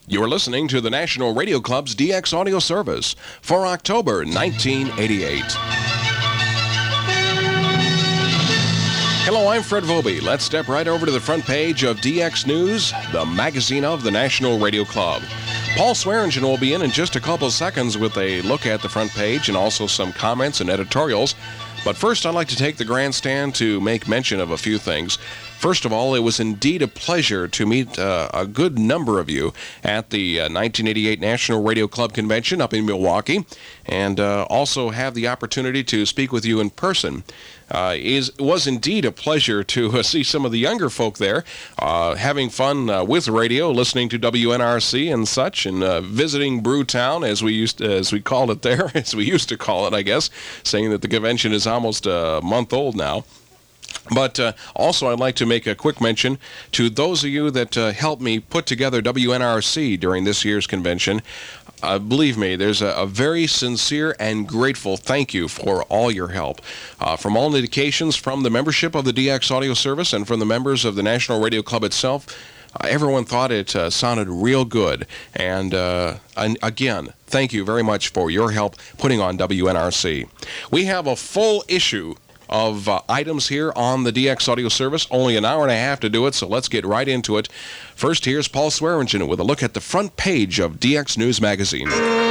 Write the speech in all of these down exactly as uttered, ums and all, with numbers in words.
You're listening to the National Radio Club's D X Audio Service for October nineteen eighty-eight. Hello, I'm Fred Vobie. Let's step right over to the front page of D X News, the magazine of the National Radio Club. Paul Swearingen will be in in just a couple seconds with a look at the front page and also some comments and editorials. But first, I'd like to take the grandstand to make mention of a few things. First of all, it was indeed a pleasure to meet uh, a good number of you at the uh, nineteen eighty-eight National Radio Club Convention up in Milwaukee, and uh, also have the opportunity to speak with you in person. Uh, is, it was indeed a pleasure to uh, see some of the younger folk there, uh, having fun uh, with radio, listening to W N R C and such, and uh, visiting Brewtown, as we used to, as we called it there, as we used to call it, I guess, saying that the convention is almost a month old now. But uh, also, I'd like to make a quick mention to those of you that uh, helped me put together W N R C during this year's convention. Uh, believe me, there's a, a very sincere and grateful thank you for all your help. Uh, from all indications from the membership of the D X Audio Service and from the members of the National Radio Club itself, uh, everyone thought it uh, sounded real good. And, uh, and again, thank you very much for your help putting on W N R C. We have a full issue of uh, items here on the D X Audio Service. Only an hour and a half to do it, so let's get right into it. First, here's Paul Swearingen with a look at the front page of D X News Magazine.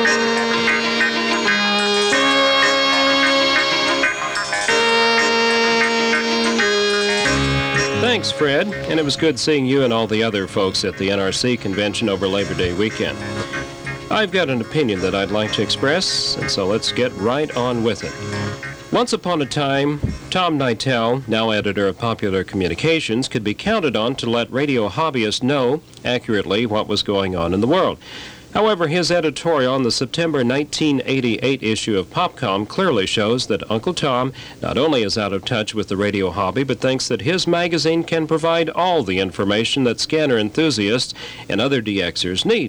Thanks, Fred, and it was good seeing you and all the other folks at the N R C convention over Labor Day weekend. I've got an opinion that I'd like to express, and so let's get right on with it. Once upon a time, Tom Nightel, now editor of Popular Communications, could be counted on to let radio hobbyists know accurately what was going on in the world. However, his editorial on the September nineteen eighty-eight issue of PopCom clearly shows that Uncle Tom not only is out of touch with the radio hobby, but thinks that his magazine can provide all the information that scanner enthusiasts and other D Xers need.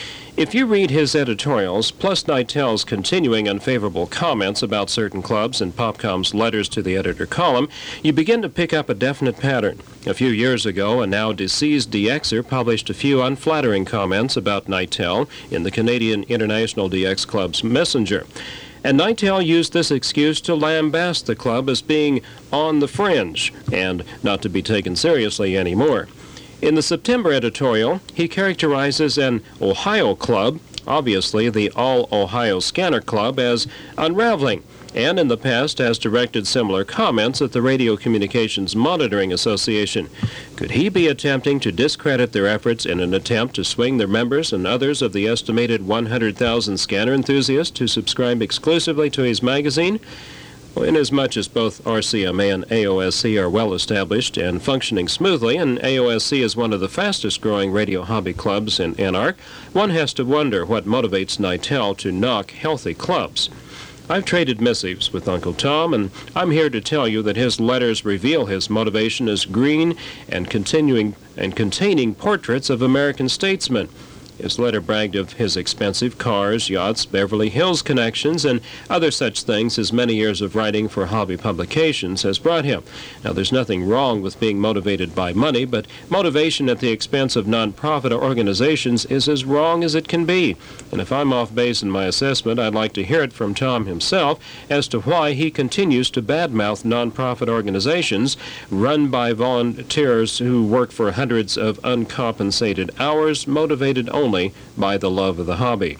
If you read his editorials, plus Nightel's continuing unfavorable comments about certain clubs and PopCom's letters to the editor column, you begin to pick up a definite pattern. A few years ago, a now deceased D Xer published a few unflattering comments about Nightel in the Canadian International D X Club's Messenger. And Nightel used this excuse to lambast the club as being on the fringe and not to be taken seriously anymore. In the September editorial, he characterizes an Ohio club, obviously the All-Ohio Scanner Club, as unraveling, and in the past has directed similar comments at the Radio Communications Monitoring Association. Could he be attempting to discredit their efforts in an attempt to swing their members and others of the estimated one hundred thousand scanner enthusiasts to subscribe exclusively to his magazine? Well, inasmuch as both R C M A and A O S C are well established and functioning smoothly, and A O S C is one of the fastest growing radio hobby clubs in N A R C, one has to wonder what motivates Nightel to knock healthy clubs. I've traded missives with Uncle Tom, and I'm here to tell you that his letters reveal his motivation as green and continuing and containing portraits of American statesmen. His letter bragged of his expensive cars, yachts, Beverly Hills connections, and other such things his many years of writing for hobby publications has brought him. Now, there's nothing wrong with being motivated by money, but motivation at the expense of nonprofit organizations is as wrong as it can be. And if I'm off base in my assessment, I'd like to hear it from Tom himself as to why he continues to badmouth nonprofit organizations run by volunteers who work for hundreds of uncompensated hours, motivated only by the love of the hobby.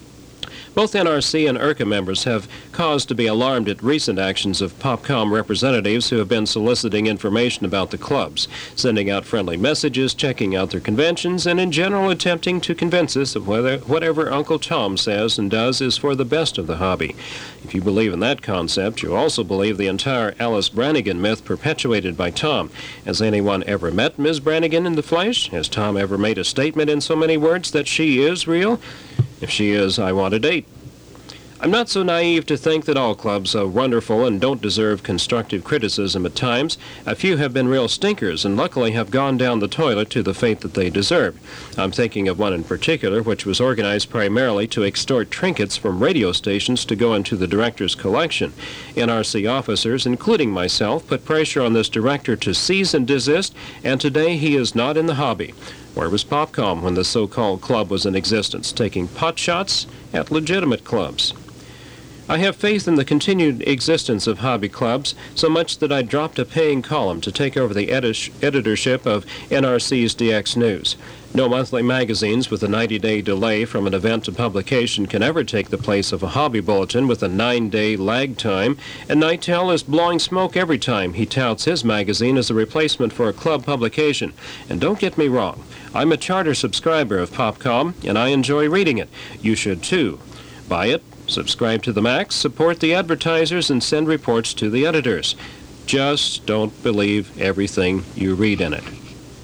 Both N R C and I R C A members have cause to be alarmed at recent actions of PopCom representatives who have been soliciting information about the clubs, sending out friendly messages, checking out their conventions, and in general attempting to convince us of whether whatever Uncle Tom says and does is for the best of the hobby. If you believe in that concept, you also believe the entire Alice Branigan myth perpetuated by Tom. Has anyone ever met Miz Branigan in the flesh? Has Tom ever made a statement in so many words that she is real? If she is, I want a date. I'm not so naive to think that all clubs are wonderful and don't deserve constructive criticism at times. A few have been real stinkers and luckily have gone down the toilet to the fate that they deserved. I'm thinking of one in particular, which was organized primarily to extort trinkets from radio stations to go into the director's collection. N R C officers, including myself, put pressure on this director to cease and desist, and today he is not in the hobby. Where was Popcom when the so-called club was in existence, taking pot shots at legitimate clubs? I have faith in the continued existence of hobby clubs, so much that I dropped a paying column to take over the edit- editorship of N R C's D X News. No monthly magazines with a ninety-day delay from an event to publication can ever take the place of a hobby bulletin with a nine-day lag time, and Nightel is blowing smoke every time he touts his magazine as a replacement for a club publication. And don't get me wrong, I'm a charter subscriber of Popcom, and I enjoy reading it. You should too. Buy it, subscribe to the Max, support the advertisers, and send reports to the editors. Just don't believe everything you read in it.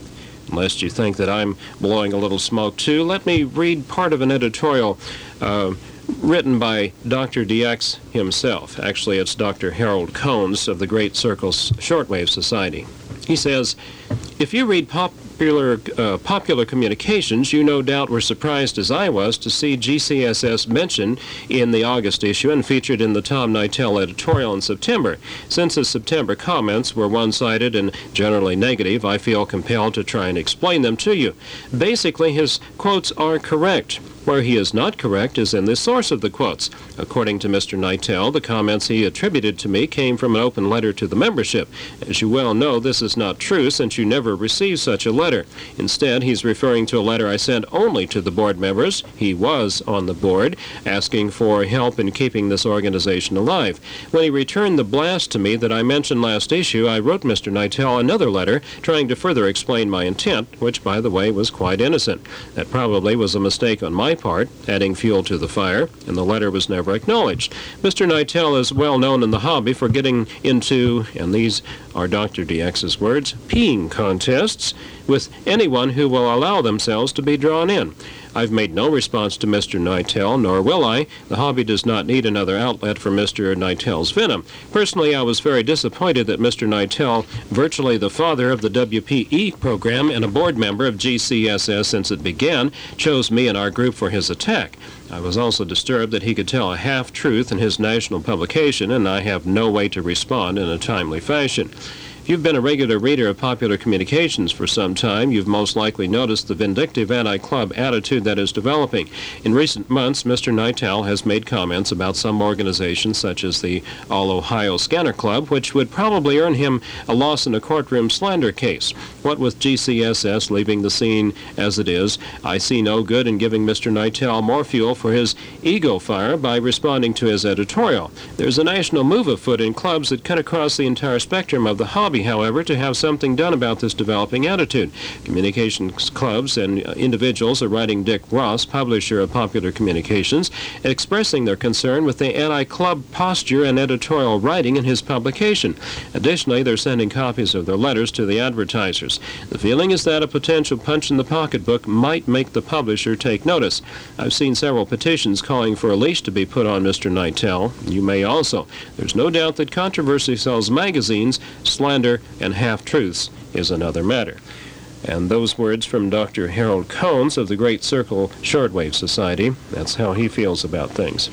Unless you think that I'm blowing a little smoke too, let me read part of an editorial uh, written by Doctor D X himself. Actually, it's Doctor Harold Cones of the Great Circles Shortwave Society. He says, if you read popular, uh, popular communications, you no doubt were surprised as I was to see G C S S mentioned in the August issue and featured in the Tom Nightel editorial in September. Since his September comments were one-sided and generally negative, I feel compelled to try and explain them to you. Basically, his quotes are correct. Where he is not correct is in the source of the quotes. According to Mister Nightel, the comments he attributed to me came from an open letter to the membership. As you well know, this is not true since you never received such a letter. Instead, he's referring to a letter I sent only to the board members. He was on the board, asking for help in keeping this organization alive. When he returned the blast to me that I mentioned last issue, I wrote Mister Nightel another letter trying to further explain my intent, which, by the way, was quite innocent. That probably was a mistake on my part, adding fuel to the fire, and the letter was never acknowledged. Mister Nightel is well known in the hobby for getting into, and these are Doctor D X's words, peeing contests with anyone who will allow themselves to be drawn in. I've made no response to Mister Nightel, nor will I. The hobby does not need another outlet for Mister Nightel's venom. Personally, I was very disappointed that Mister Nightel, virtually the father of the W P E program and a board member of G C S S since it began, chose me and our group for his attack. I was also disturbed that he could tell a half-truth in his national publication, and I have no way to respond in a timely fashion. If you've been a regular reader of Popular Communications for some time, you've most likely noticed the vindictive anti-club attitude that is developing. In recent months, Mister Nightel has made comments about some organizations such as the All-Ohio Scanner Club, which would probably earn him a loss in a courtroom slander case. What with G C S S leaving the scene as it is, I see no good in giving Mister Nightel more fuel for his ego fire by responding to his editorial. There's a national move afoot in clubs that cut across the entire spectrum of the hobby, however, to have something done about this developing attitude. Communications clubs and uh, individuals are writing Dick Ross, publisher of Popular Communications, expressing their concern with the anti-club posture and editorial writing in his publication. Additionally, they're sending copies of their letters to the advertisers. The feeling is that a potential punch in the pocketbook might make the publisher take notice. I've seen several petitions calling for a leash to be put on Mister Nightel. You may also. There's no doubt that controversy sells magazines, slander, and half-truths is another matter. And those words from Doctor Harold Cones of the Great Circle Shortwave Society. That's how he feels about things.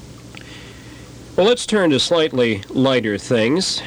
Well, let's turn to slightly lighter things.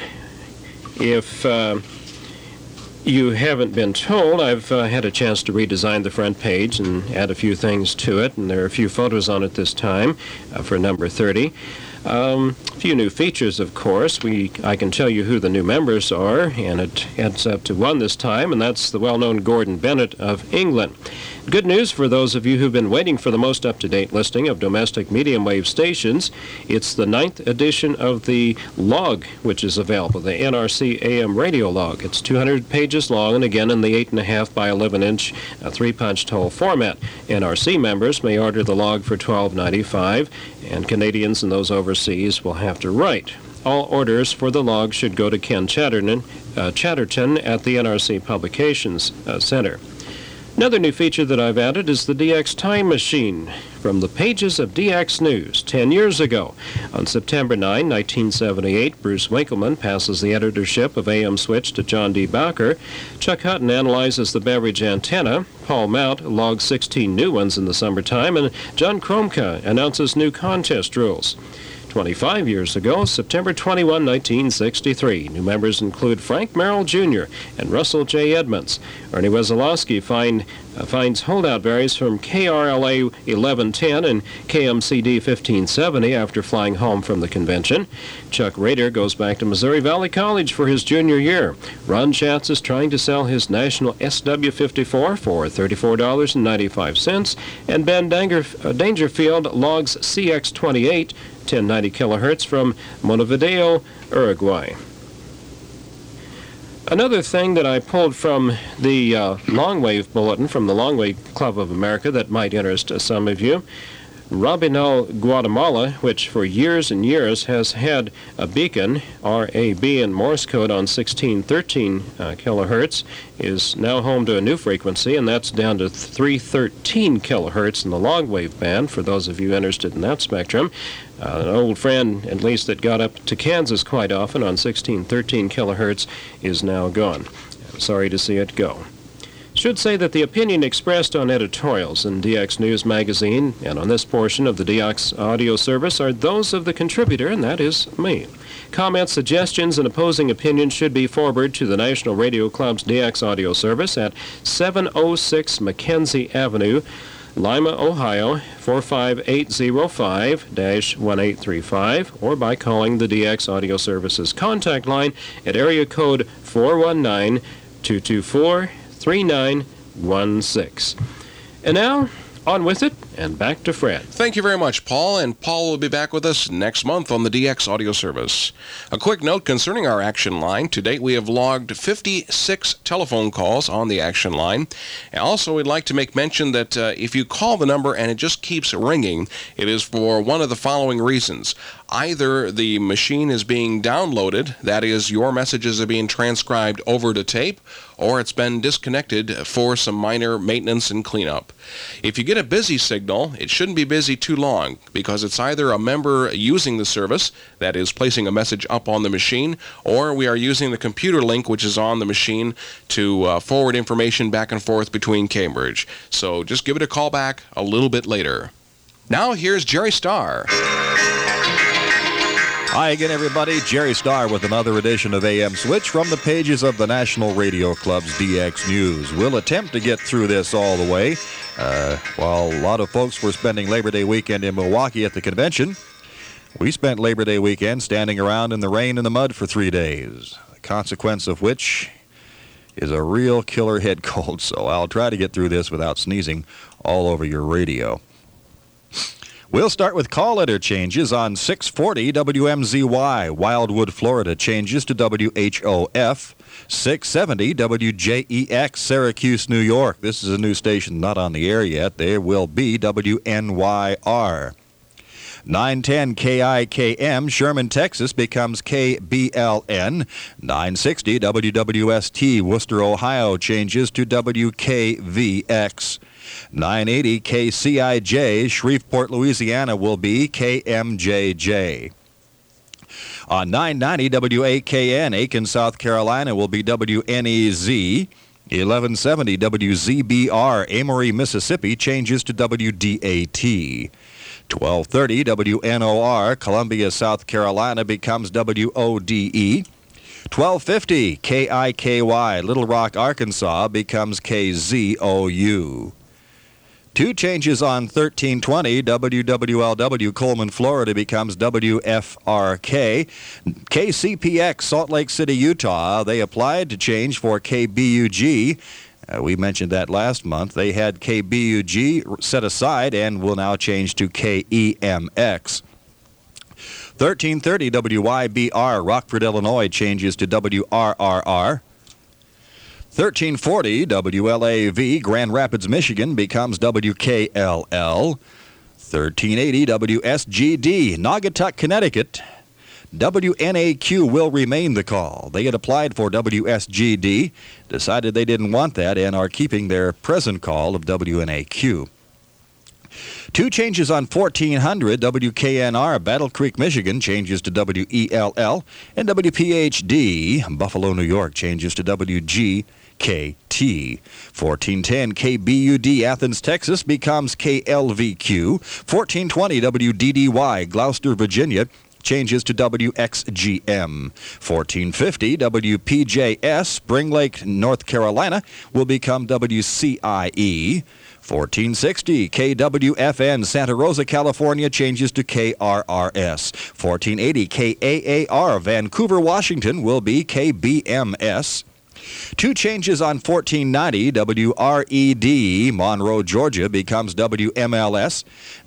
If uh, you haven't been told, I've uh, had a chance to redesign the front page and add a few things to it, and there are a few photos on it this time uh, for number thirty. Um, a few new features, of course. We, I can tell you who the new members are, and it adds up to one this time, and that's the well-known Gordon Bennett of England. Good news for those of you who've been waiting for the most up-to-date listing of domestic medium wave stations. It's the ninth edition of the log, which is available, the N R C A M radio log. It's two hundred pages long, and again in the eight point five by eleven inch uh, three-punched hole format. N R C members may order the log for twelve ninety-five, and Canadians and those overseas will have to write. All orders for the log should go to Ken Chatterton, uh, Chatterton at the N R C Publications uh, Center. Another new feature that I've added is the D X Time Machine from the pages of D X News ten years ago. On September ninth, nineteen seventy-eight, Bruce Winkleman passes the editorship of A M Switch to John D. Bowker. Chuck Hutton analyzes the beverage antenna. Paul Mount logs sixteen new ones in the summertime, and John Kromka announces new contest rules. twenty-five years ago, September twenty-first, nineteen sixty-three. New members include Frank Merrill Junior and Russell J. Edmonds. Ernie Wesolowski find uh, finds holdout varies from K R L A eleven ten and K M C D fifteen seventy after flying home from the convention. Chuck Rader goes back to Missouri Valley College for his junior year. Ron Schatz is trying to sell his National S W fifty-four for thirty-four dollars and ninety-five cents, and Ben Danger, uh, Dangerfield logs C X twenty-eight, ten ninety kilohertz from Montevideo, Uruguay. Another thing that I pulled from the uh, Longwave Bulletin from the Longwave Club of America that might interest uh, some of you. Rabinal, Guatemala, which for years and years has had a beacon, R A B in Morse code on sixteen thirteen uh, kilohertz, is now home to a new frequency, and that's down to three thirteen kilohertz in the longwave band, for those of you interested in that spectrum. Uh, an old friend, at least, that got up to Kansas quite often on sixteen thirteen kilohertz is now gone. Sorry to see it go. Should say that the opinion expressed on editorials in D X News magazine and on this portion of the D X audio service are those of the contributor, and that is me. Comments, suggestions, and opposing opinions should be forwarded to the National Radio Club's D X audio service at seven oh six Mackenzie Avenue, Lima, Ohio, four five eight zero five dash one eight three five, or by calling the D X Audio Services contact line at area code four one nine, two two four, three nine one six. And now, on with it, and back to Fred. Thank you very much, Paul, and Paul will be back with us next month on the D X Audio Service. A quick note concerning our action line. To date, we have logged fifty-six telephone calls on the action line. And also, we'd like to make mention that uh, if you call the number and it just keeps ringing, it is for one of the following reasons. Either the machine is being downloaded, that is, your messages are being transcribed over to tape, or it's been disconnected for some minor maintenance and cleanup. If you get a busy signal, it shouldn't be busy too long, because it's either a member using the service, that is, placing a message up on the machine, or we are using the computer link which is on the machine to uh, forward information back and forth between Cambridge. So just give it a call back a little bit later. Now here's Jerry Starr. Hi again, everybody. Jerry Starr with another edition of A M Switch from the pages of the National Radio Club's D X News. We'll attempt to get through this all the way. Uh, while a lot of folks were spending Labor Day weekend in Milwaukee at the convention, we spent Labor Day weekend standing around in the rain and the mud for three days, the consequence of which is a real killer head cold, so I'll try to get through this without sneezing all over your radio. We'll start with call letter changes on six forty W M Z Y. Wildwood, Florida changes to W H O F. six seventy W J E X, Syracuse, New York. This is a new station not on the air yet. There will be W N Y R. nine ten K I K M, Sherman, Texas becomes K B L N. nine sixty W W S T, Worcester, Ohio changes to W K V X. nine eighty K C I J, Shreveport, Louisiana will be K M J J. On nine ninety W A K N, Aiken, South Carolina will be W N E Z. eleven seventy W Z B R, Amory, Mississippi changes to W D A T. twelve thirty W N O R, Columbia, South Carolina becomes W O D E. twelve fifty K I K Y, Little Rock, Arkansas becomes K Z O U. Two changes on thirteen twenty W W L W, Coleman, Florida becomes W F R K. K C P X, Salt Lake City, Utah, they applied to change for K B U G. Uh, we mentioned that last month. They had K B U G set aside and will now change to K E M X. thirteen thirty W Y B R, Rockford, Illinois changes to W R R R. thirteen forty W L A V, Grand Rapids, Michigan becomes W K L L. thirteen eighty W S G D, Naugatuck, Connecticut. W N A Q will remain the call. They had applied for W S G D, decided they didn't want that, and are keeping their present call of W N A Q. Two changes on fourteen hundred W K N R, Battle Creek, Michigan changes to W E L L, and W P H D, Buffalo, New York changes to W G K T. fourteen ten K B U D, Athens, Texas becomes K L V Q. fourteen twenty W D D Y, Gloucester, Virginia changes to W X G M. fourteen fifty W P J S, Spring Lake, North Carolina, will become W C I E. fourteen sixty K W F N, Santa Rosa, California, changes to K R R S. fourteen eighty K A A R, Vancouver, Washington, will be K B M S. Two changes on fourteen ninety, W R E D, Monroe, Georgia, becomes W M L S.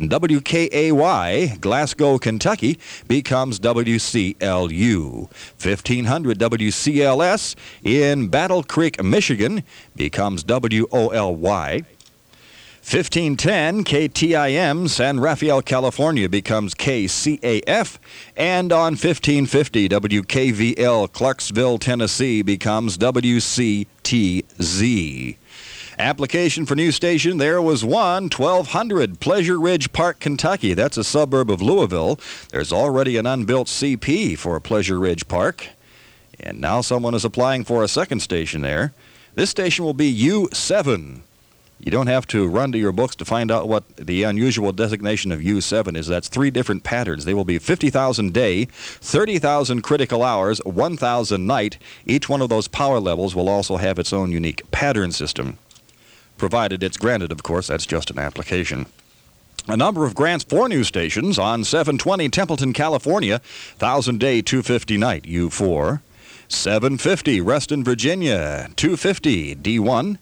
W K A Y, Glasgow, Kentucky, becomes W C L U. fifteen hundred W C L S in Battle Creek, Michigan, becomes W O L Y. fifteen ten K T I M, San Rafael, California, becomes K C A F, and on fifteen fifty W K V L, Clarksville, Tennessee, becomes W C T Z. Application for new station, there was one, twelve hundred Pleasure Ridge Park, Kentucky. That's a suburb of Louisville. There's already an unbuilt C P for Pleasure Ridge Park, and now someone is applying for a second station there. This station will be U seven. You don't have to run to your books to find out what the unusual designation of U seven is. That's three different patterns. They will be fifty thousand day, thirty thousand critical hours, one thousand night. Each one of those power levels will also have its own unique pattern system. Provided it's granted, of course, that's just an application. A number of grants for new stations on seven twenty Templeton, California, one thousand day, two fifty night, U four. seven fifty Reston, Virginia, two fifty, D one.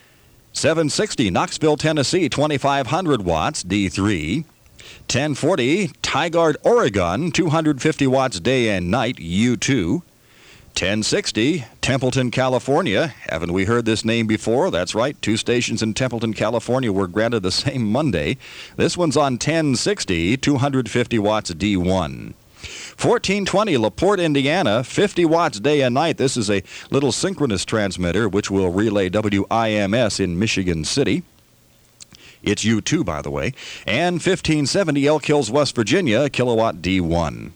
seven sixty Knoxville, Tennessee, twenty-five hundred watts, D three. ten forty Tigard, Oregon, two hundred fifty watts day and night, U two. ten sixty Templeton, California. Haven't we heard this name before? That's right. Two stations in Templeton, California were granted the same Monday. This one's on ten sixty, two hundred fifty watts, D one. fourteen twenty LaPorte, Indiana, fifty watts day and night. This is a little synchronous transmitter which will relay W I M S in Michigan City. It's U two, by the way. And fifteen seventy Elk Hills, West Virginia, kilowatt D one.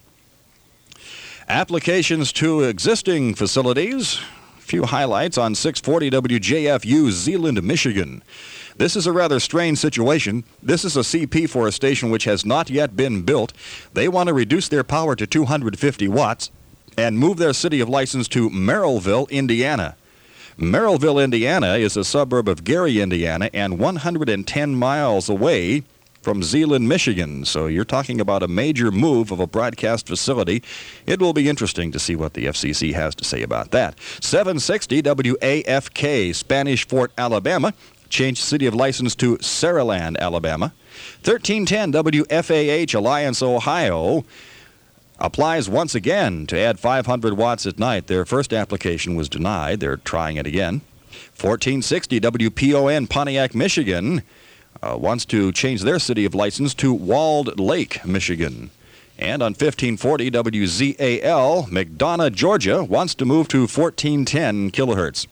Applications to existing facilities. A few highlights on six forty W J F U, Zeeland, Michigan. This is a rather strange situation. This is a C P for a station which has not yet been built. They want to reduce their power to two hundred fifty watts and move their city of license to Merrillville, Indiana. Merrillville, Indiana is a suburb of Gary, Indiana, and one hundred ten miles away from Zeeland, Michigan. So you're talking about a major move of a broadcast facility. It will be interesting to see what the F C C has to say about that. seven sixty W A F K, Spanish Fort, Alabama. Changed city of license to Saraland, Alabama. thirteen ten W F A H, Alliance, Ohio, applies once again to add five hundred watts at night. Their first application was denied. They're trying it again. fourteen sixty W P O N, Pontiac, Michigan, uh, wants to change their city of license to Walled Lake, Michigan. And on fifteen forty W Z A L, McDonough, Georgia, wants to move to fourteen ten kilohertz.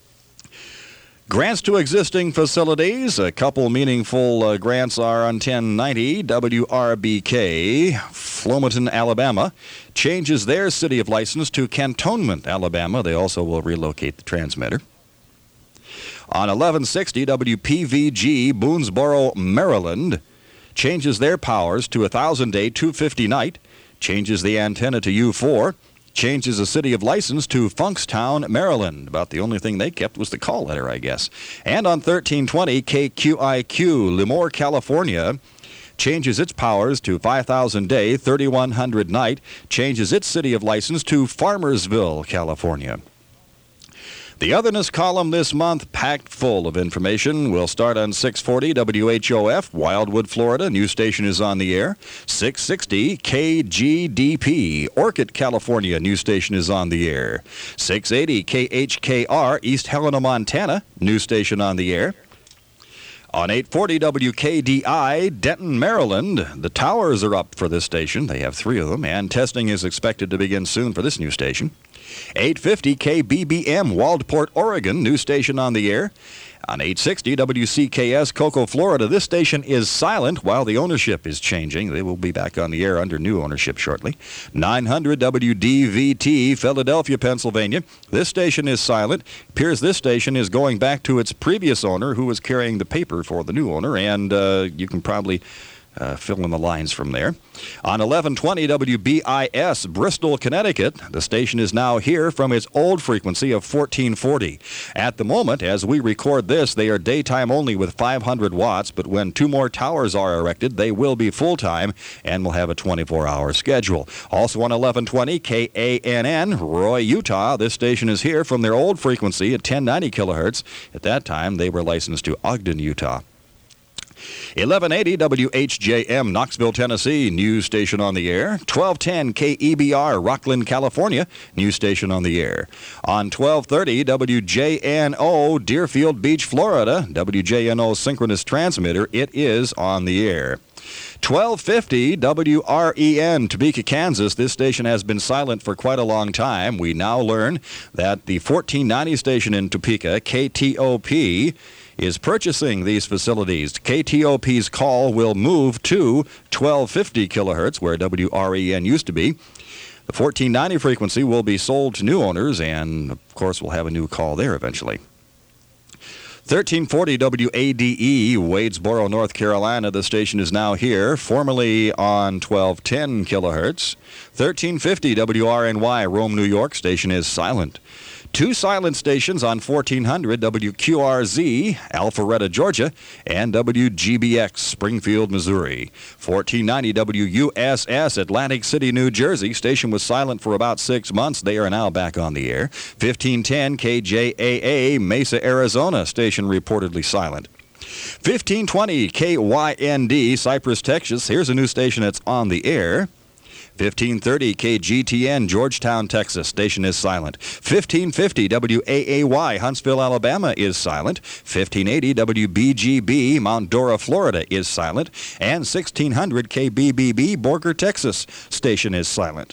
Grants to existing facilities. A couple meaningful uh, grants are on ten ninety W R B K, Flomaton, Alabama, changes their city of license to Cantonment, Alabama. They also will relocate the transmitter. On eleven sixty W P V G, Boonesboro, Maryland, changes their powers to one thousand day, two fifty night, changes the antenna to U four, changes the city of license to Funkstown, Maryland. About the only thing they kept was the call letter, I guess. And on thirteen twenty K Q I Q, Lemoore, California, changes its powers to five thousand day, thirty-one hundred night, changes its city of license to Farmersville, California. The Otherness column this month, packed full of information. We'll start on six forty W H O F, Wildwood, Florida. New station is on the air. six sixty K G D P, Orchid, California. New station is on the air. six eighty K H K R, East Helena, Montana. New station on the air. On eight forty W K D I, Denton, Maryland, the towers are up for this station. They have three of them, and testing is expected to begin soon for this new station. eight fifty K B B M, Waldport, Oregon, new station on the air. On eight sixty W C K S, Cocoa, Florida, this station is silent while the ownership is changing. They will be back on the air under new ownership shortly. nine hundred W D V T, Philadelphia, Pennsylvania, this station is silent. Appears this station is going back to its previous owner, who was carrying the paper for the new owner, and uh, you can probably Uh, fill in the lines from there. On eleven twenty W B I S, Bristol, Connecticut, the station is now here from its old frequency of fourteen forty. At the moment, as we record this, they are daytime only with five hundred watts, but when two more towers are erected, they will be full-time and will have a twenty-four hour schedule. Also on eleven twenty K A N N, Roy, Utah, this station is here from their old frequency at ten ninety kilohertz. At that time, they were licensed to Ogden, Utah. eleven eighty W H J M, Knoxville, Tennessee, news station on the air. twelve ten K E B R, Rockland, California, news station on the air. On twelve thirty W J N O, Deerfield Beach, Florida, W J N O synchronous transmitter, it is on the air. twelve fifty W R E N, Topeka, Kansas. This station has been silent for quite a long time. We now learn that the fourteen ninety station in Topeka, K T O P, is purchasing these facilities. K T O P's call will move to twelve fifty kilohertz, where W R E N used to be. The fourteen ninety frequency will be sold to new owners, and of course we'll have a new call there eventually. thirteen forty W A D E, Wadesboro, North Carolina. The station is now here, formerly on twelve ten kilohertz. thirteen fifty W R N Y, Rome, New York. Station is silent. Two silent stations on fourteen hundred W Q R Z, Alpharetta, Georgia, and W G B X, Springfield, Missouri. fourteen ninety W U S S, Atlantic City, New Jersey. Station was silent for about six months. They are now back on the air. fifteen ten K J A A, Mesa, Arizona. Station reportedly silent. fifteen twenty K Y N D, Cypress, Texas. Here's a new station that's on the air. fifteen thirty K G T N, Georgetown, Texas. Station is silent. fifteen fifty W A A Y, Huntsville, Alabama is silent. fifteen eighty W B G B, Mount Dora, Florida is silent. And sixteen hundred K B B B, Borger, Texas. Station is silent.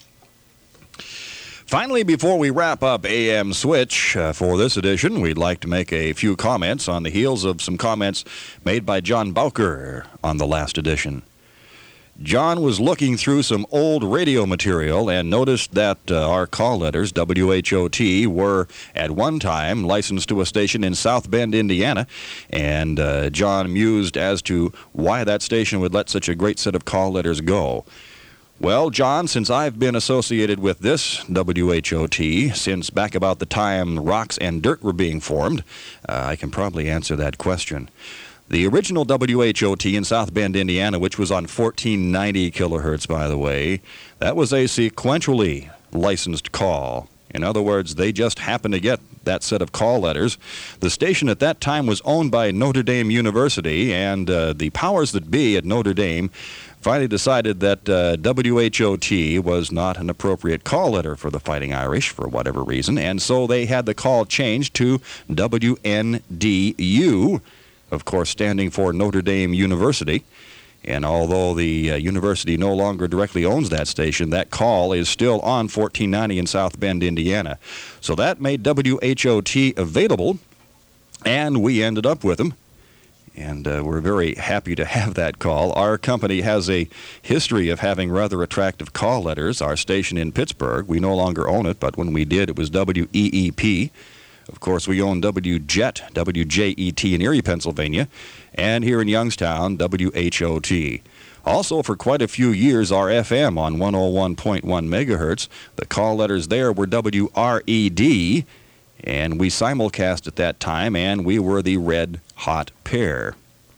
Finally, before we wrap up A M Switch uh, for this edition, we'd like to make a few comments on the heels of some comments made by John Bowker on the last edition. John was looking through some old radio material and noticed that uh, our call letters, W H O T, were at one time licensed to a station in South Bend, Indiana. And uh, John mused as to why that station would let such a great set of call letters go. Well, John, since I've been associated with this W H O T since back about the time Rocks and Dirt were being formed, uh, I can probably answer that question. The original W H O T in South Bend, Indiana, which was on fourteen ninety kilohertz, by the way, that was a sequentially licensed call. In other words, they just happened to get that set of call letters. The station at that time was owned by Notre Dame University, and uh, the powers that be at Notre Dame finally decided that uh, W H O T was not an appropriate call letter for the Fighting Irish for whatever reason, and so they had the call changed to W N D U, of course standing for Notre Dame University. And although the uh, university no longer directly owns that station, that call is still on fourteen ninety in South Bend, Indiana. So that made W H O T available, and we ended up with them. And uh, we're very happy to have that call. Our company has a history of having rather attractive call letters. Our station in Pittsburgh, we no longer own it, but when we did, it was W E E P. Of course, we own W Jet, W J E T in Erie, Pennsylvania, and here in Youngstown, W H O T. Also, for quite a few years, our F M on one oh one point one megahertz. The call letters there were W R E D, and we simulcast at that time, and we were the Red Hot Pair.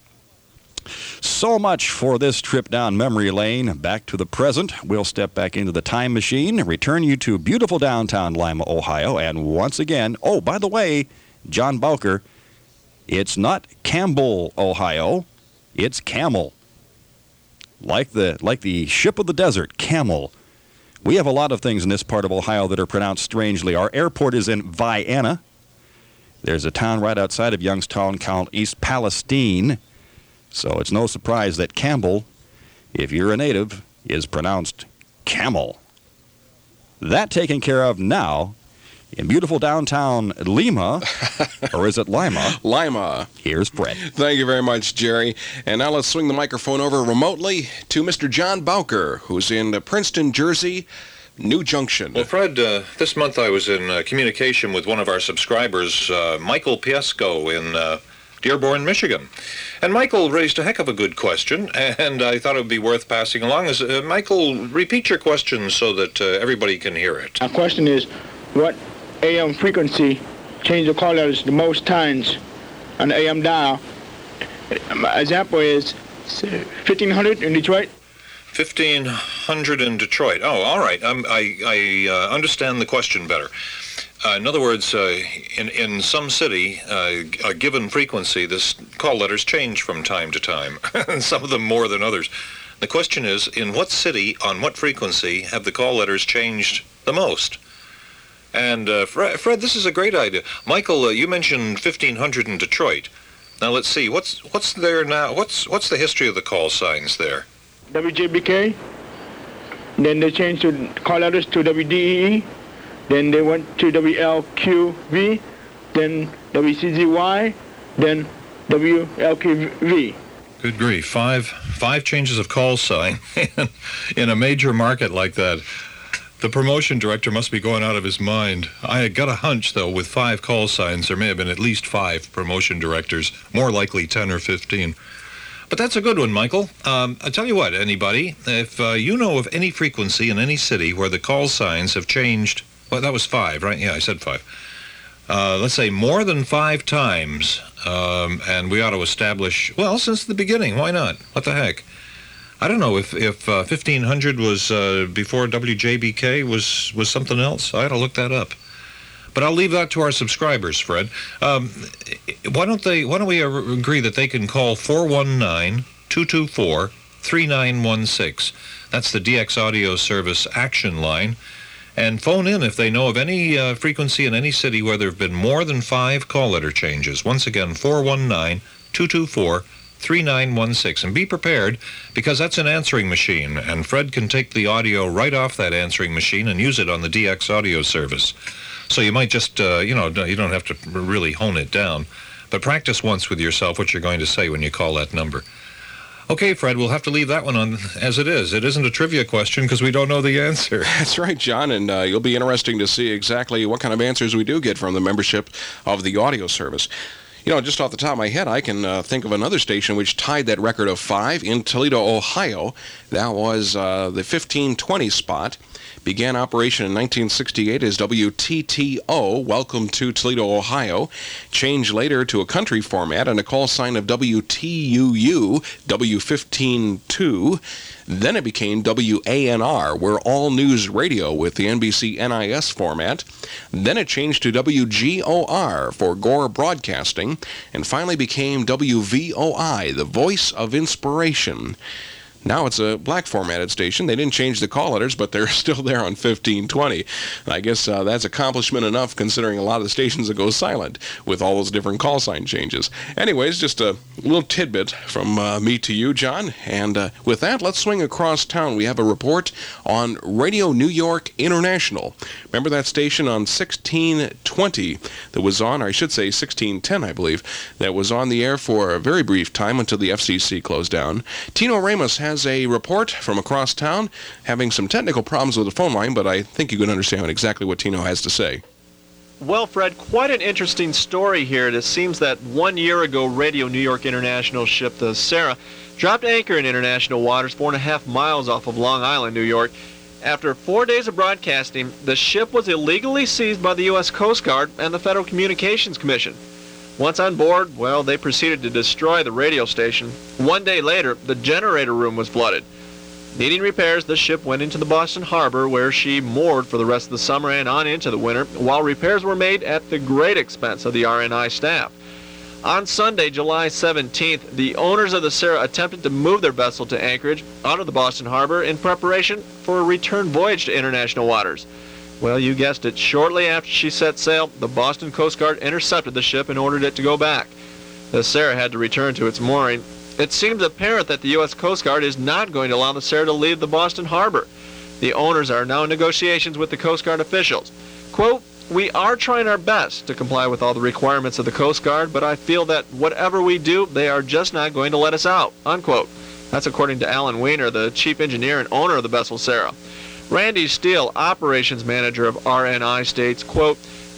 So much for this trip down memory lane. Back to the present. We'll step back into the time machine, return you to beautiful downtown Lima, Ohio, and once again, oh, by the way, John Bowker, it's not Campbell, Ohio, it's Camel. Like the, like the ship of the desert, Camel. We have a lot of things in this part of Ohio that are pronounced strangely. Our airport is in Vienna. There's a town right outside of Youngstown called East Palestine. So it's no surprise that Campbell, if you're a native, is pronounced camel. That taken care of now in beautiful downtown Lima, or is it Lima? Lima. Here's Fred. Thank you very much, Jerry. And now let's swing the microphone over remotely to Mister John Bowker, who's in Princeton, Jersey, New Junction. Well, Fred, uh, this month I was in uh, communication with one of our subscribers, uh, Michael Piesco in uh, Dearborn, Michigan. And Michael raised a heck of a good question, and I thought it would be worth passing along. As, uh, Michael, repeat your question so that uh, everybody can hear it. My question is, what A M frequency changed the call letters the most times on the A M dial? My example is fifteen hundred in Detroit. fifteen hundred in Detroit. Oh, all right. Um, I, I uh, understand the question better. Uh, in other words, uh, in, in some city, uh, a given frequency, this call letters change from time to time, some of them more than others. The question is, in what city, on what frequency, have the call letters changed the most? And uh, Fred, Fred, this is a great idea. Michael, uh, you mentioned fifteen hundred in Detroit. Now let's see, what's what's there now? What's what's the history of the call signs there? W J B K, then they changed to call letters to W D E E, then they went to W L Q V, then W C Z Y, then W L Q V. Good grief, five five changes of call sign in a major market like that. The promotion director must be going out of his mind. I got a hunch, though, with five call signs, there may have been at least five promotion directors, more likely ten or fifteen. But that's a good one, Michael. Um, I'll tell you what, anybody, if uh, you know of any frequency in any city where the call signs have changed, well, that was five, right? Yeah, I said five. Uh, let's say more than five times, um, and we ought to establish, well, since the beginning, why not? What the heck? I don't know if if uh, fifteen hundred was uh, before W J B K was was something else. I ought to look that up. But I'll leave that to our subscribers, Fred. Um, why don't they? Why don't we agree that they can call four one nine, two two four, three nine one six? That's the D X Audio Service action line, and phone in if they know of any uh, frequency in any city where there have been more than five call letter changes. Once again, four one nine, two two four, three nine one six. And be prepared, because that's an answering machine, and Fred can take the audio right off that answering machine and use it on the D X Audio Service. So you might just, uh, you know, you don't have to really hone it down, but practice once with yourself what you're going to say when you call that number. Okay, Fred, we'll have to leave that one on as it is. It isn't a trivia question because we don't know the answer. That's right, John, and uh, you'll be interesting to see exactly what kind of answers we do get from the membership of the audio service. You know, just off the top of my head, I can uh, think of another station which tied that record of five in Toledo, Ohio. That was uh, the fifteen twenty spot. Began operation in nineteen sixty-eight as W T T O, Welcome to Toledo, Ohio. Changed later to a country format and a call sign of W T U U, W fifteen two. Then it became W A N R, We're All News Radio with the N B C N I S format. Then it changed to W G O R for Gore Broadcasting, and finally became W V O I, the Voice of Inspiration. Now it's a black formatted station. They didn't change the call letters, but they're still there on fifteen twenty. I guess uh, that's accomplishment enough considering a lot of the stations that go silent with all those different call sign changes. Anyways, just a little tidbit from uh, me to you, John. And uh, with that, let's swing across town. We have a report on Radio New York International. Remember that station on sixteen twenty that was on, or I should say sixteen ten, I believe, that was on the air for a very brief time until the F C C closed down. Tino Ramos has has a report from across town, having some technical problems with the phone line, but I think you can understand exactly what Tino has to say. Well, Fred, quite an interesting story here. It seems that one year ago, Radio New York International ship, the Sarah, dropped anchor in international waters four and a half miles off of Long Island, New York. After four days of broadcasting, the ship was illegally seized by the U S Coast Guard and the Federal Communications Commission. Once on board, well, they proceeded to destroy the radio station. One day later, the generator room was flooded. Needing repairs, the ship went into the Boston Harbor, where she moored for the rest of the summer and on into the winter, while repairs were made at the great expense of the R N I staff. On Sunday, July seventeenth, the owners of the Sarah attempted to move their vessel to Anchorage out of the Boston Harbor in preparation for a return voyage to international waters. Well, you guessed it. Shortly after she set sail, the Boston Coast Guard intercepted the ship and ordered it to go back. The Sarah had to return to its mooring. It seems apparent that the U S Coast Guard is not going to allow the Sarah to leave the Boston Harbor. The owners are now in negotiations with the Coast Guard officials. Quote, "We are trying our best to comply with all the requirements of the Coast Guard, but I feel that whatever we do, they are just not going to let us out." Unquote. That's according to Alan Weiner, the chief engineer and owner of the vessel Sarah. Randy Steele, operations manager of R N I, states, quote,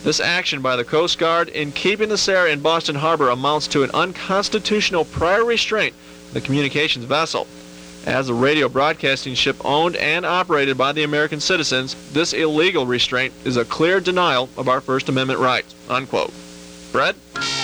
This action by the Coast Guard in keeping the Sarah in Boston Harbor amounts to an unconstitutional prior restraint of the communications vessel. As a radio broadcasting ship owned and operated by the American citizens, this illegal restraint is a clear denial of our First Amendment rights." Unquote. Fred?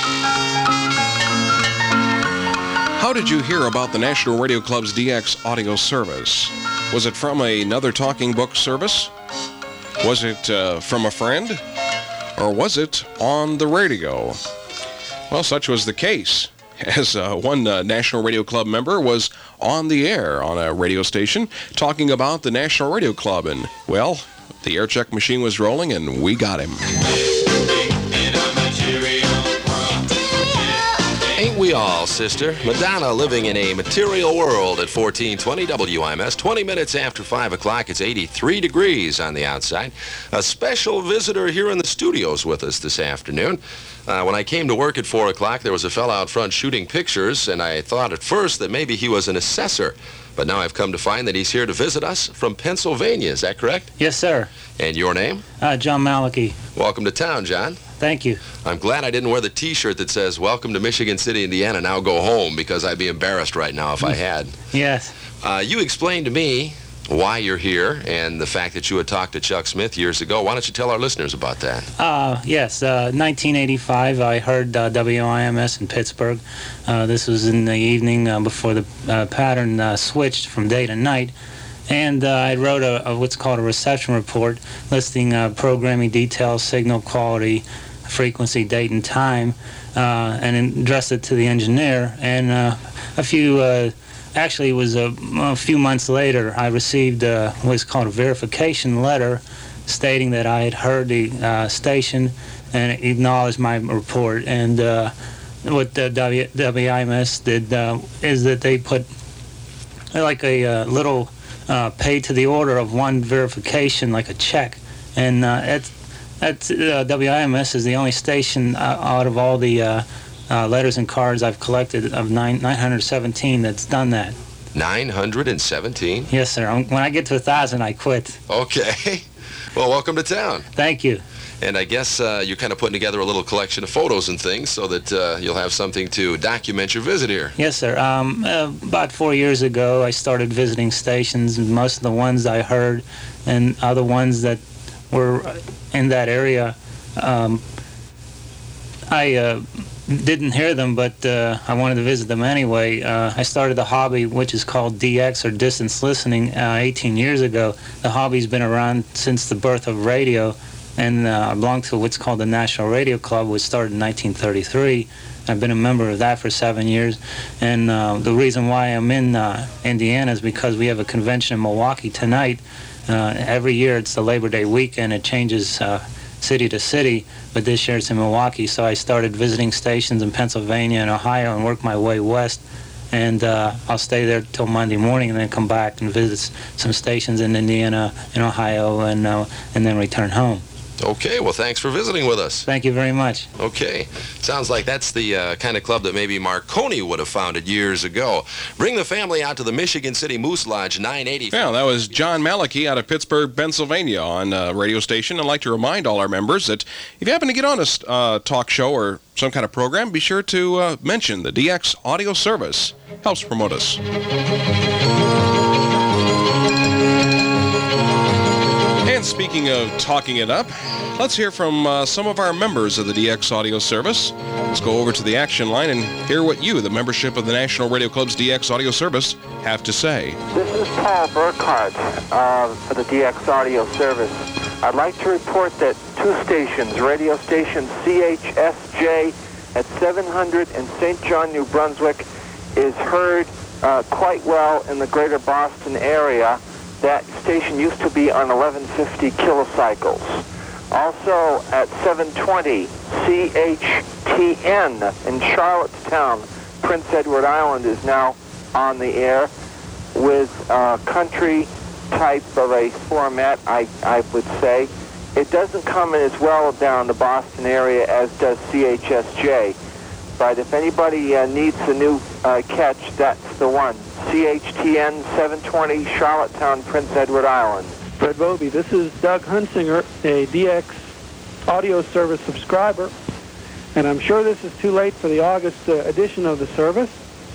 How did you hear about the National Radio Club's D X audio service? Was it from another talking book service? Was it uh, from a friend? Or was it on the radio? Well, such was the case, as uh, one uh, National Radio Club member was on the air on a radio station talking about the National Radio Club, and, well, the air check machine was rolling, and we got him. Ain't we all, sister? Madonna living in a material world at fourteen twenty W I M S. twenty minutes after five o'clock. It's eighty-three degrees on the outside. A special visitor here in the studios with us this afternoon. Uh, when I came to work at four o'clock, there was a fellow out front shooting pictures, and I thought at first that maybe he was an assessor. But now I've come to find that he's here to visit us from Pennsylvania. Is that correct? Yes, sir. And your name? Uh, John Malicki. Welcome to town, John. Thank you. I'm glad I didn't wear the T-shirt that says, "Welcome to Michigan City, Indiana, now go home," because I'd be embarrassed right now if I had. Yes. Uh, you explained to me why you're here and the fact that you had talked to Chuck Smith years ago. Why don't you tell our listeners about that? Uh, yes. Uh, nineteen eighty-five, I heard uh, W I M S in Pittsburgh. Uh, this was in the evening uh, before the uh, pattern uh, switched from day to night. And uh, I wrote a, a what's called a reception report listing uh, programming details, signal quality, frequency, date, and time, uh, and addressed it to the engineer. And uh, a few, uh, actually it was a, a few months later, I received uh, what's called a verification letter stating that I had heard the uh, station and acknowledged my report. And uh, what the w, W I M S did uh, is that they put like a uh, little uh, pay to the order of one verification, like a check. And uh, it's That's, uh, W I M S is the only station uh, out of all the uh, uh, letters and cards I've collected of nine, nine hundred seventeen that's done that. nine hundred seventeen? Yes, sir. When I get to one thousand, I quit. Okay. Well, welcome to town. Thank you. And I guess uh, you're kind of putting together a little collection of photos and things so that uh, you'll have something to document your visit here. Yes, sir. Um, uh, about four years ago, I started visiting stations, and most of the ones I heard and other ones that were in that area, um, I uh, didn't hear them, but uh, I wanted to visit them anyway. Uh, I started a hobby which is called D X, or distance listening, uh, eighteen years ago. The hobby's been around since the birth of radio, and uh, I belong to what's called the National Radio Club, which started in nineteen thirty-three. I've been a member of that for seven years, and uh, the reason why I'm in uh, Indiana is because we have a convention in Milwaukee tonight. Uh, every year it's the Labor Day weekend. It changes uh, city to city, but this year it's in Milwaukee. So I started visiting stations in Pennsylvania and Ohio and worked my way west. And uh, I'll stay there till Monday morning and then come back and visit some stations in Indiana and Ohio, and uh, and then return home. Okay, well, thanks for visiting with us. Thank you very much. Okay. Sounds like that's the uh, kind of club that maybe Marconi would have founded years ago. Bring the family out to the Michigan City Moose Lodge, nine eighty. Yeah, that was John Malicki out of Pittsburgh, Pennsylvania on a radio station. I'd like to remind all our members that if you happen to get on a uh, talk show or some kind of program, be sure to uh, mention the D X audio service. Helps promote us. And speaking of talking it up, let's hear from uh, some of our members of the D X audio service. Let's go over to the action line and hear what you, the membership of the National Radio Club's D X audio service, have to say. This is Paul Burkhart uh, for the D X audio service. I'd like to report that two stations, radio station C H S J at seven hundred in Saint John, New Brunswick, is heard uh, quite well in the greater Boston area. That station used to be on eleven fifty kilocycles. Also at seven twenty, C H T N in Charlottetown, Prince Edward Island, is now on the air with a country type of a format, I, I would say. It doesn't come in as well down the Boston area as does C H S J. But if anybody uh, needs a new uh, catch, that's the one. C H T N seven twenty, Charlottetown, Prince Edward Island. Fred Bobby, this is Doug Hunsinger, a D X audio service subscriber, and I'm sure this is too late for the August uh, edition of the service,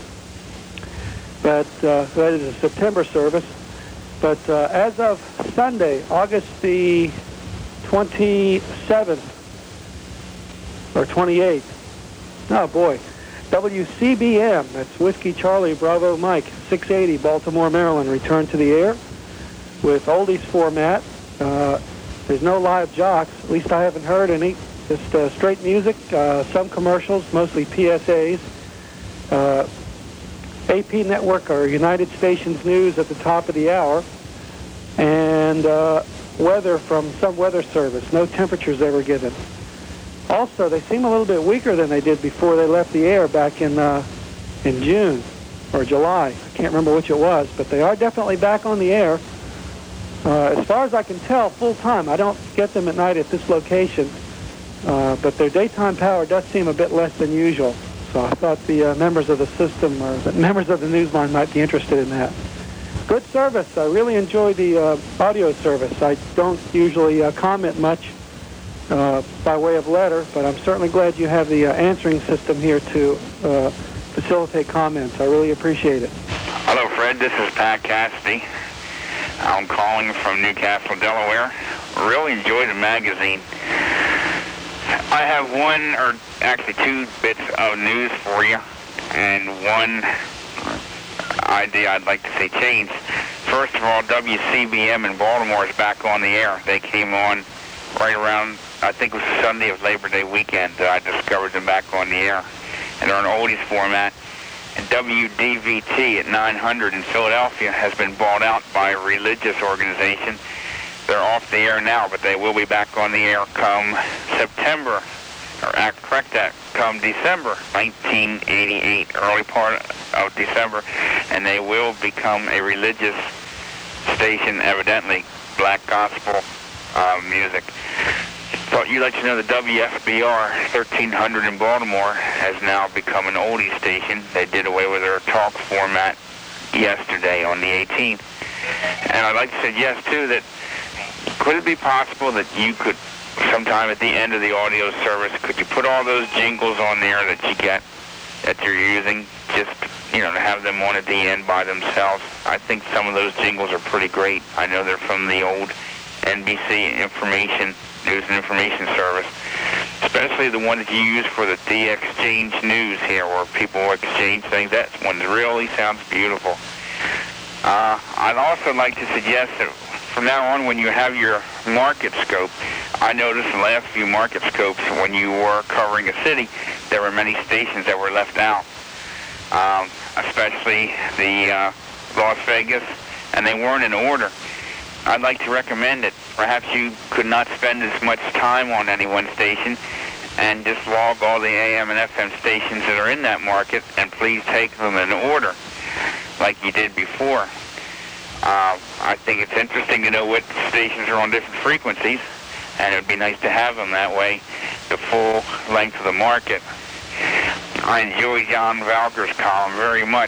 but uh, that is a September service. But uh, as of Sunday, August the twenty-seventh, or twenty-eighth, oh boy, W C B M, that's Whiskey Charlie Bravo Mike, six eighty, Baltimore, Maryland, returned to the air with oldies format. Uh, there's no live jocks, at least I haven't heard any. Just uh, straight music, uh, some commercials, mostly P S As. Uh, A P Network or United Stations News at the top of the hour, and uh, weather from some weather service. No temperatures ever given. Also, they seem a little bit weaker than they did before they left the air back in uh, in June or July. I can't remember which it was, but they are definitely back on the air. Uh, as far as I can tell, full time. I don't get them at night at this location, uh, but their daytime power does seem a bit less than usual. So I thought the uh, members of the system or the members of the Newsline might be interested in that. Good service. I really enjoy the uh, audio service. I don't usually uh, comment much uh, by way of letter, but I'm certainly glad you have the uh, answering system here to uh, facilitate comments. I really appreciate it. Hello, Fred. This is Pat Cassidy. I'm calling from Newcastle, Delaware. Really enjoy the magazine. I have one, or actually two bits of news for you, and one idea I'd like to see changed. First of all, W C B M in Baltimore is back on the air. They came on right around, I think it was Sunday of Labor Day weekend that I discovered them back on the air. And they're in oldies format. And W D V T at nine hundred in Philadelphia has been bought out by a religious organization. They're off the air now, but they will be back on the air come September, or act correct that, come December nineteen eighty-eight, early part of December, and they will become a religious station, evidently, black gospel uh, music. Thought you'd let you know the W F B R thirteen hundred in Baltimore has now become an oldie station. They did away with their talk format yesterday on the eighteenth. And I'd like to suggest, too, that could it be possible that you could, sometime at the end of the audio service, could you put all those jingles on there that you get, that you're using, just, you know, to have them on at the end by themselves? I think some of those jingles are pretty great. I know they're from the old N B C information, News and Information Service, especially the one that you use for the D-Exchange News here, where people exchange things. That one really sounds beautiful. Uh, I'd also like to suggest that from now on, when you have your market scope, I noticed the last few market scopes, when you were covering a city, there were many stations that were left out, um, especially the uh, Las Vegas, and they weren't in order. I'd like to recommend that perhaps you could not spend as much time on any one station and just log all the A M and F M stations that are in that market, and please take them in order like you did before. Uh, I think it's interesting to know what stations are on different frequencies, and it would be nice to have them that way, the full length of the market. I enjoy John Valger's column very much,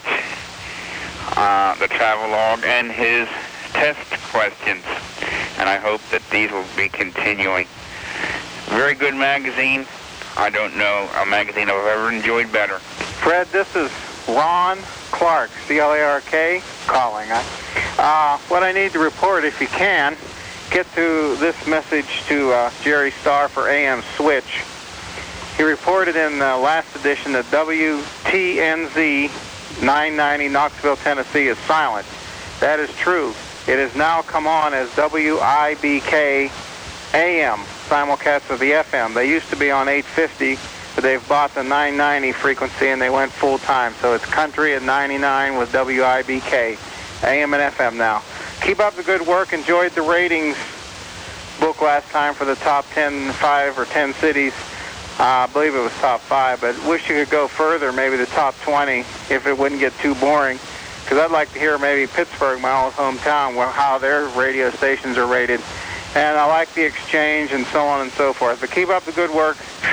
uh, the travelogue, and his test questions, and I hope that these will be continuing. Very good magazine. I don't know a magazine I've ever enjoyed better. Fred, this is Ron Clark, C L A R K, calling. Uh, what I need to report, if you can, get to this message to uh, Jerry Starr for A M Switch. He reported in the last edition that W T N Z nine ninety Knoxville, Tennessee is silent. That is true. It has now come on as W I B K A M, simulcast of the F M. They used to be on eight fifty, but they've bought the nine ninety frequency and they went full time. So it's country at ninety-nine with W I B K, A M and F M now. Keep up the good work. Enjoyed the ratings book last time for the top ten, five or ten cities. Uh, I believe it was top five, but wish you could go further, maybe the top twenty, if it wouldn't get too boring. Because I'd like to hear maybe Pittsburgh, my old hometown, how their radio stations are rated. And I like the exchange and so on and so forth. But keep up the good work.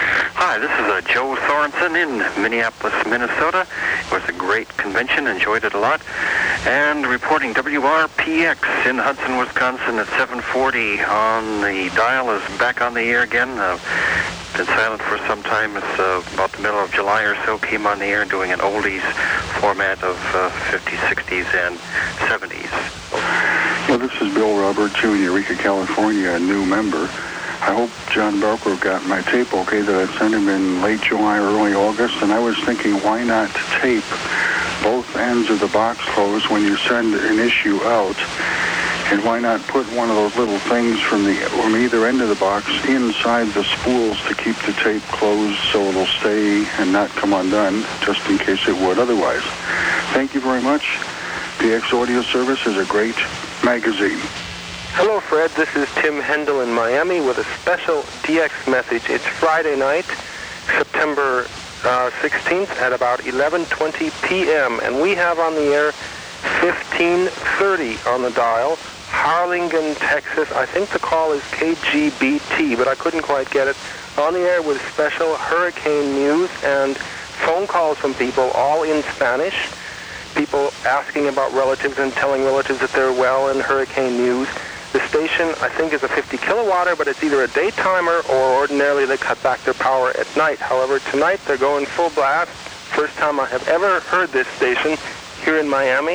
Hi, this is uh, Joe Sorensen in Minneapolis, Minnesota. It was a great convention, enjoyed it a lot. And reporting W R P X in Hudson, Wisconsin at seven forty on the dial is back on the air again. Uh, been silent for some time. It's uh, about the middle of July or so. Came on the air doing an oldies format of uh, fifties, sixties, and seventies. Well, this is Bill Roberts, Eureka, California, a new member. I hope John Barker got my tape okay that I sent him in late July or early August, and I was thinking, why not tape both ends of the box close when you send an issue out? And why not put one of those little things from the from either end of the box inside the spools to keep the tape closed so it'll stay and not come undone, just in case it would otherwise. Thank you very much. D X Audio Service is a great magazine. Hello, Fred. This is Tim Hendel in Miami with a special D X message. It's Friday night, September uh, sixteenth at about eleven twenty p.m. and we have on the air fifteen thirty on the dial, Harlingen, Texas. I think the call is K G B T, but I couldn't quite get it. On the air with special hurricane news and phone calls from people, all in Spanish. People asking about relatives and telling relatives that they're well in hurricane news. The station, I think, is a fifty kilowatter, but it's either a daytimer or ordinarily they cut back their power at night. However, tonight they're going full blast. First time I have ever heard this station here in Miami.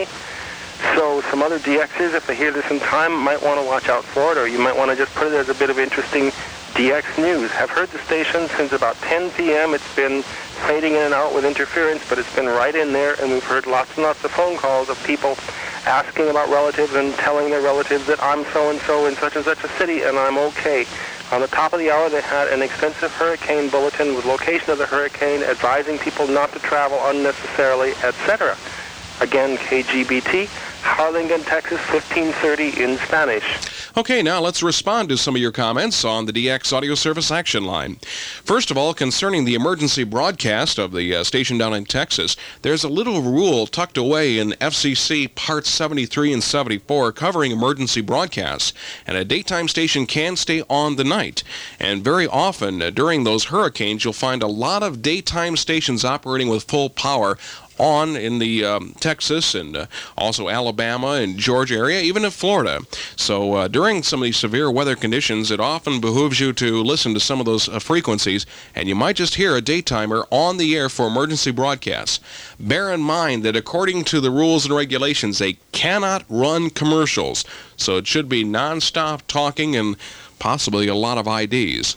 So some other D Xers, if they hear this in time, might want to watch out for it, or you might want to just put it as a bit of interesting D X news. Have heard the station since about ten p.m. It's been fading in and out with interference, but it's been right in there, and we've heard lots and lots of phone calls of people asking about relatives and telling their relatives that I'm so-and-so in such and such a city, and I'm okay. On the top of the hour, they had an extensive hurricane bulletin with location of the hurricane, advising people not to travel unnecessarily, et cetera. Again, K G B T, Harlingen, Texas, fifteen thirty in Spanish. Okay, now let's respond to some of your comments on the D X Audio Service action line. First of all, concerning the emergency broadcast of the uh, station down in Texas, there's a little rule tucked away in F C C Parts seventy-three and seventy-four covering emergency broadcasts, and a daytime station can stay on the night. And very often uh, during those hurricanes, you'll find a lot of daytime stations operating with full power on in the um, Texas and uh, also Alabama and Georgia area, even in Florida. So uh, during some of these severe weather conditions, it often behooves you to listen to some of those uh, frequencies, and you might just hear a daytimer on the air for emergency broadcasts. Bear in mind that according to the rules and regulations, they cannot run commercials, so it should be nonstop talking and possibly a lot of I Ds.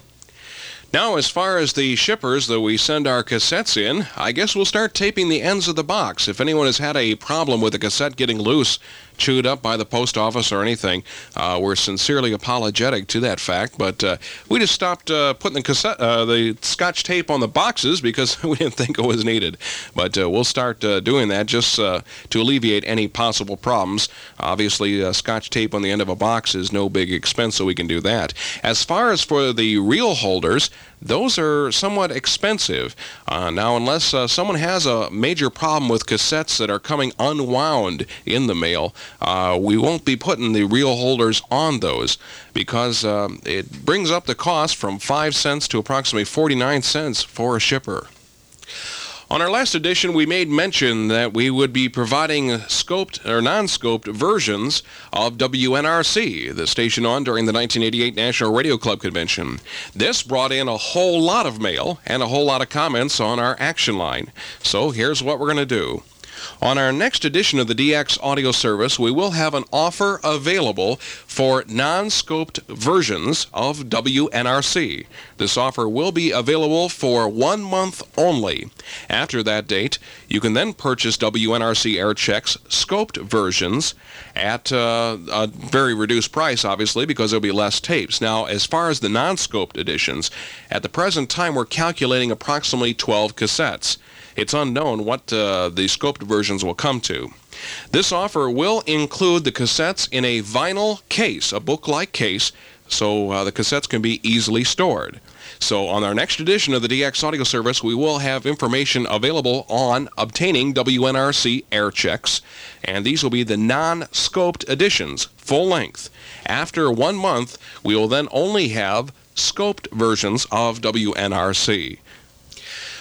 Now, as far as the shippers that we send our cassettes in, I guess we'll start taping the ends of the box. If anyone has had a problem with a cassette getting loose, chewed up by the post office or anything, uh, we're sincerely apologetic to that fact, but uh, we just stopped uh, putting the cassette, uh, the Scotch tape on the boxes because we didn't think it was needed. But uh, we'll start uh, doing that just uh, to alleviate any possible problems. Obviously, uh, Scotch tape on the end of a box is no big expense, so we can do that. As far as for the reel holders, those are somewhat expensive. Uh, now, unless uh, someone has a major problem with cassettes that are coming unwound in the mail, uh, we won't be putting the reel holders on those because uh, it brings up the cost from five cents to approximately forty-nine cents for a shipper. On our last edition, we made mention that we would be providing scoped or non-scoped versions of W N R C, the station on during the nineteen eighty-eight National Radio Club Convention. This brought in a whole lot of mail and a whole lot of comments on our action line. So here's what we're going to do. On our next edition of the D X Audio Service, we will have an offer available for non-scoped versions of W N R C. This offer will be available for one month only. After that date, you can then purchase W N R C Airchecks scoped versions at uh, a very reduced price, obviously, because there'll be less tapes. Now, as far as the non-scoped editions, at the present time, we're calculating approximately twelve cassettes. It's unknown what uh, the scoped versions will come to. This offer will include the cassettes in a vinyl case, a book-like case, so uh, the cassettes can be easily stored. So on our next edition of the D X Audio Service, we will have information available on obtaining W N R C Airchecks, and these will be the non-scoped editions, full length. After one month, we will then only have scoped versions of W N R C.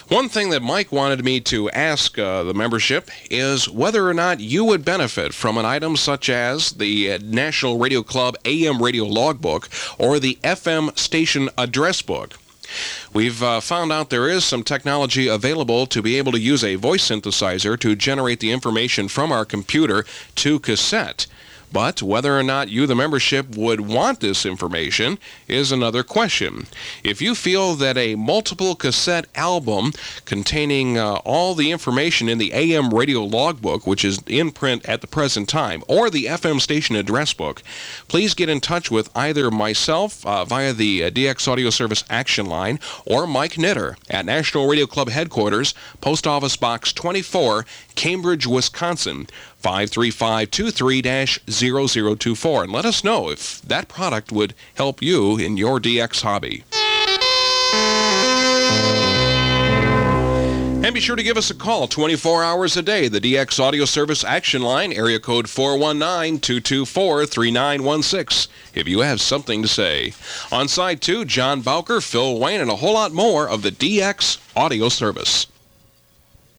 One thing that Mike wanted me to ask uh, the membership is whether or not you would benefit from an item such as the uh, National Radio Club A M Radio Logbook or the F M Station Address Book. We've uh, found out there is some technology available to be able to use a voice synthesizer to generate the information from our computer to cassette. But whether or not you, the membership, would want this information is another question. If you feel that a multiple cassette album containing uh, all the information in the A M Radio Logbook, which is in print at the present time, or the F M Station Address Book, please get in touch with either myself uh, via the uh, D X Audio Service Action Line or Mike Knitter at National Radio Club Headquarters, Post Office Box twenty-four, Cambridge, Wisconsin, five three five two three dash zero zero two four, and let us know if that product would help you in your D X hobby. And be sure to give us a call twenty-four hours a day. The D X Audio Service Action Line, area code four one nine, two two four, three nine one six, if you have something to say. On side two, John Bowker, Phil Wayne, and a whole lot more of the D X Audio Service.